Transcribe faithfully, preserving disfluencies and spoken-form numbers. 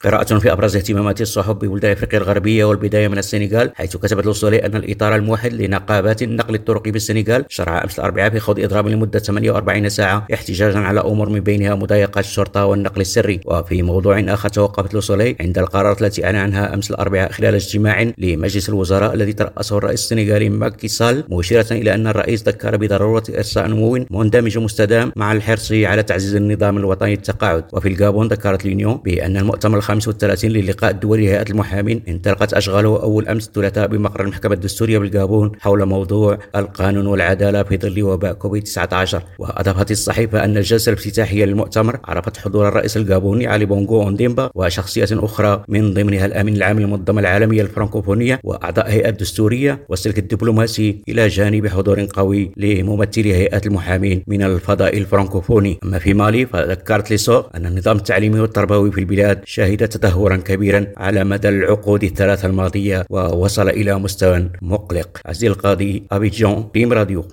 قراءة في أبرز اهتمامات الصحف ببلدان أفريقيا الغربية، والبداية من السنغال، حيث كتبت لوسولي أن الإطار الموحد لنقابات النقل الطرقي بالسنغال شرع أمس الأربعاء في خوض إضراب لمدة ثمانية وأربعين ساعة احتجاجا على أمور من بينها مضايقات الشرطة والنقل السري. وفي موضوع آخر، توقفت لوسولي عند القرارات التي أعلن عنها أمس الأربعاء خلال اجتماع لمجلس الوزراء الذي ترأسه الرئيس السنغالي ماكي سال، مشيرة إلى أن الرئيس ذكر بضرورة إرساء نمو مندمج مستدام مع الحرص على تعزيز النظام الوطني للتقاعد. وفي الغابون، ذكرت لينيون بأن المؤتمر الخامس والثلاثين للقاء الدولي لهيئة المحامين انطلقت أشغاله أول أمس الثلاثاء بمقر المحكمة الدستورية بالغابون حول موضوع القانون والعدالة في ظل وباء كوفيد تسعة عشر. وأضافت الصحيفة أن الجلسة الافتتاحية للمؤتمر عرفت حضور الرئيس الغابوني علي بونغو أونديمبا وشخصيات أخرى، من ضمنها الأمين العام للمنظمة العالمية للفرنكوفونية وأعضاء هيئة الدستورية والسلك الدبلوماسي، إلى جانب حضور قوي لممثلي هيئة المحامين من الفضاء الفرنكوفوني. أما في مالي، فذكرت ليسو أن النظام التعليمي والتربوي في البلاد شهد تدهورا كبيرا على مدى العقود الثلاثة الماضية ووصل إلى مستوى مقلق. عزيز القاضي، أبيجان، ريم راديو.